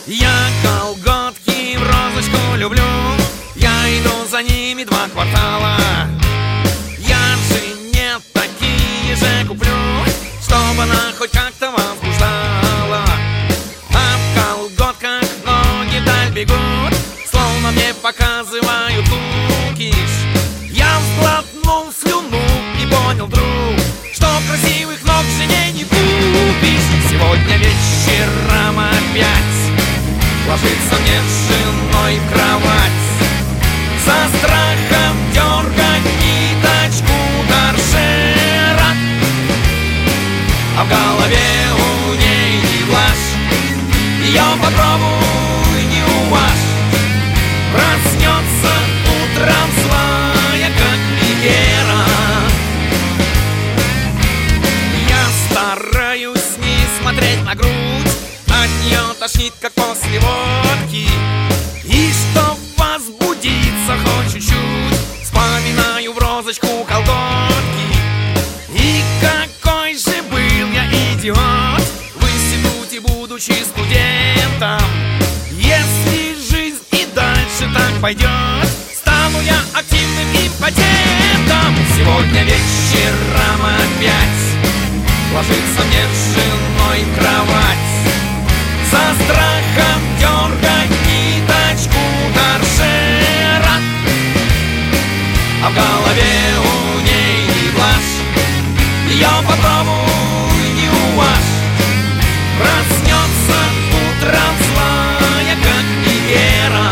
Я колготки в розочку люблю, я иду за ними 2 квартала. Я жене такие же куплю, чтобы она хоть как-то возбуждала. А в колготках ноги вдаль бегут, словно мне показывают кукиш. Я сглотнул слюну и понял вдруг, что красивых ног жене не купишь. Сегодня вечером опять ложится мне с женой в кровать, за страхом дергать ниточку торшера. А в голове у ней не блажь, ее попробуй не уважь. Проснется утром злая, как Мегера. Я стараюсь не смотреть на грудь, от нее тошнит, как после водки. И чтоб возбудиться хоть чуть-чуть, вспоминаю в розочку колготки. И какой же был я идиот в институте, будучи студентом. Если жизнь и дальше так пойдет, стану я активным импотентом. Сегодня вечером опять ложится мне с женой в кровать, за страхом дергать ниточку торшера. А в голове у ней не блажь, ее попробуй не уважь. Проснется утром злая, как Мегера.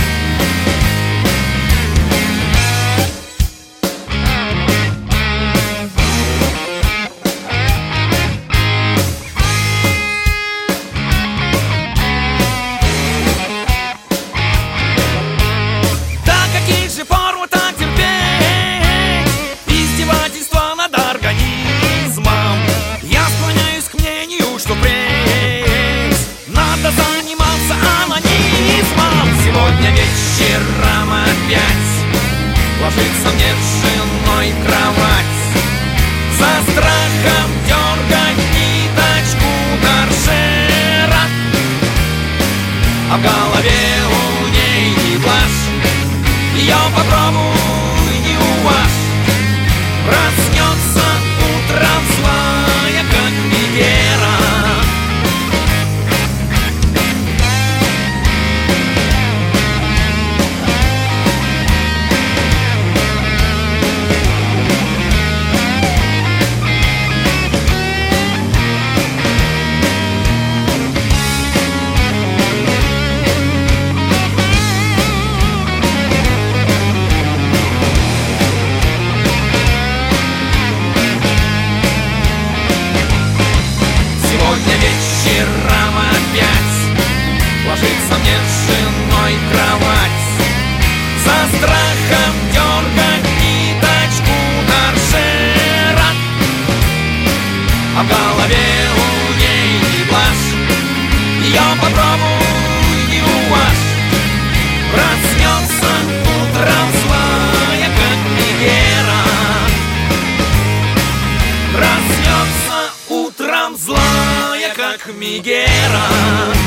Сегодня вечером опять ложится мне с женой в кровать, за страхом дергать ниточку торшера. А в голове у ней не блажь, ее попробуй не уважь. Проснется утром злая, как Мегера. Вечером опять ложится мне с женой в кровать, за страхом дергать ниточку торшера. А в голове у ней не блажь, ее попробуй не уважь. Проснется утром злая, как Мегера. Проснется утром злая, как Мегера.